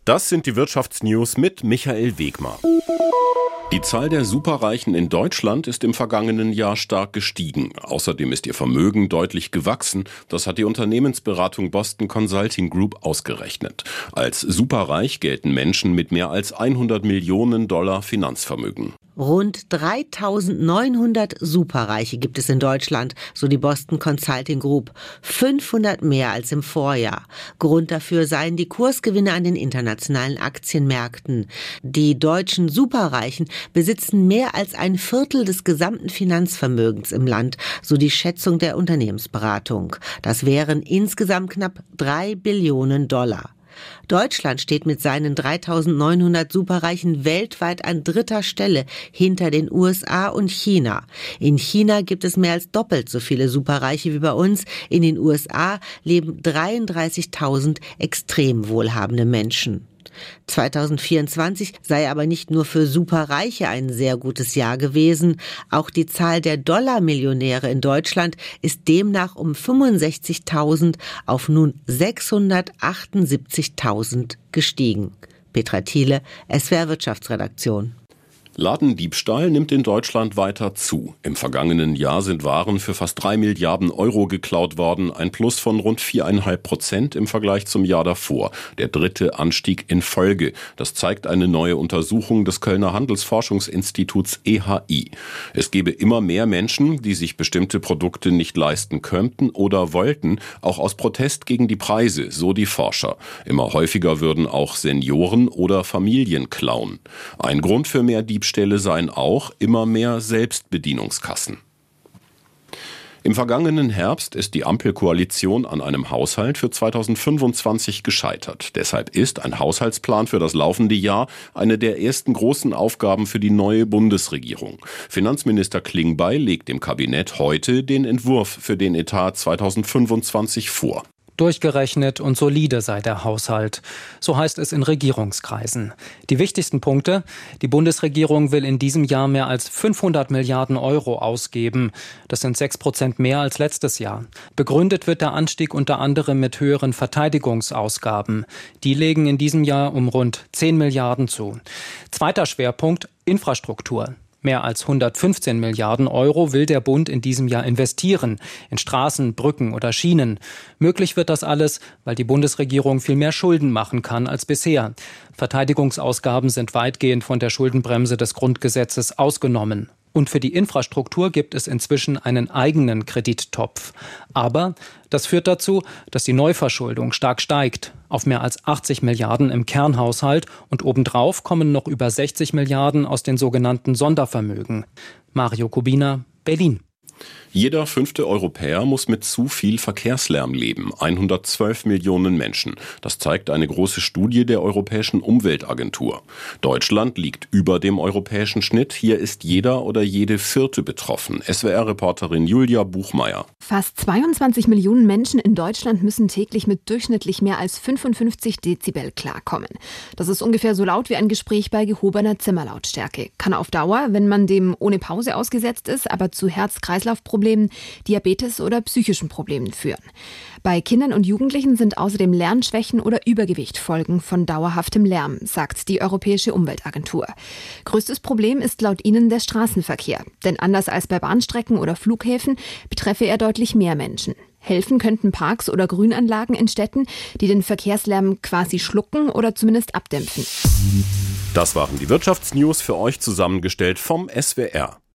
Das sind die Wirtschaftsnews mit Michael Wegmar. Die Zahl der Superreichen in Deutschland ist im vergangenen Jahr stark gestiegen. Außerdem ist ihr Vermögen deutlich gewachsen. Das hat die Unternehmensberatung Boston Consulting Group ausgerechnet. Als superreich gelten Menschen mit mehr als 100 Millionen Dollar Finanzvermögen. Rund 3.900 Superreiche gibt es in Deutschland, so die Boston Consulting Group. 500 mehr als im Vorjahr. Grund dafür seien die Kursgewinne an den internationalen Aktienmärkten. Die deutschen Superreichen besitzen mehr als ein Viertel des gesamten Finanzvermögens im Land, so die Schätzung der Unternehmensberatung. Das wären insgesamt knapp 3 Billionen Dollar. Deutschland steht mit seinen 3.900 Superreichen weltweit an dritter Stelle hinter den USA und China. In China gibt es mehr als doppelt so viele Superreiche wie bei uns. In den USA leben 33.000 extrem wohlhabende Menschen. 2024 sei aber nicht nur für Superreiche ein sehr gutes Jahr gewesen. Auch die Zahl der Dollarmillionäre in Deutschland ist demnach um 65.000 auf nun 678.000 gestiegen. Petra Thiele, SWR Wirtschaftsredaktion. Ladendiebstahl nimmt in Deutschland weiter zu. Im vergangenen Jahr sind Waren für fast 3 Milliarden Euro geklaut worden, ein Plus von rund 4,5% im Vergleich zum Jahr davor. Der dritte Anstieg in Folge. Das zeigt eine neue Untersuchung des Kölner Handelsforschungsinstituts EHI. Es gebe immer mehr Menschen, die sich bestimmte Produkte nicht leisten könnten oder wollten, auch aus Protest gegen die Preise, so die Forscher. Immer häufiger würden auch Senioren oder Familien klauen. Ein Grund für mehr Diebstähle seien auch immer mehr Selbstbedienungskassen. Im vergangenen Herbst ist die Ampelkoalition an einem Haushalt für 2025 gescheitert. Deshalb ist ein Haushaltsplan für das laufende Jahr eine der ersten großen Aufgaben für die neue Bundesregierung. Finanzminister Klingbeil legt dem Kabinett heute den Entwurf für den Etat 2025 vor. Durchgerechnet und solide sei der Haushalt. So heißt es in Regierungskreisen. Die wichtigsten Punkte: Die Bundesregierung will in diesem Jahr mehr als 500 Milliarden Euro ausgeben. Das sind 6% mehr als letztes Jahr. Begründet wird der Anstieg unter anderem mit höheren Verteidigungsausgaben. Die legen in diesem Jahr um rund 10 Milliarden zu. Zweiter Schwerpunkt: Infrastruktur. Mehr als 115 Milliarden Euro will der Bund in diesem Jahr investieren, in Straßen, Brücken oder Schienen. Möglich wird das alles, weil die Bundesregierung viel mehr Schulden machen kann als bisher. Verteidigungsausgaben sind weitgehend von der Schuldenbremse des Grundgesetzes ausgenommen. Und für die Infrastruktur gibt es inzwischen einen eigenen Kredittopf. Aber das führt dazu, dass die Neuverschuldung stark steigt, auf mehr als 80 Milliarden im Kernhaushalt, und obendrauf kommen noch über 60 Milliarden aus den sogenannten Sondervermögen. Mario Kubina, Berlin. Jeder 5. Europäer muss mit zu viel Verkehrslärm leben. 112 Millionen Menschen. Das zeigt eine große Studie der Europäischen Umweltagentur. Deutschland liegt über dem europäischen Schnitt. Hier ist jeder oder jede Vierte betroffen. SWR-Reporterin Julia Buchmeier. Fast 22 Millionen Menschen in Deutschland müssen täglich mit durchschnittlich mehr als 55 Dezibel klarkommen. Das ist ungefähr so laut wie ein Gespräch bei gehobener Zimmerlautstärke. Kann auf Dauer, wenn man dem ohne Pause ausgesetzt ist, aber zu Herz-Kreislauf-Problemen, Diabetes oder psychischen Problemen führen. Bei Kindern und Jugendlichen sind außerdem Lernschwächen oder Übergewicht Folgen von dauerhaftem Lärm, sagt die Europäische Umweltagentur. Größtes Problem ist laut ihnen der Straßenverkehr. Denn anders als bei Bahnstrecken oder Flughäfen betreffe er deutlich mehr Menschen. Helfen könnten Parks oder Grünanlagen in Städten, die den Verkehrslärm quasi schlucken oder zumindest abdämpfen. Das waren die Wirtschaftsnews für euch zusammengestellt vom SWR.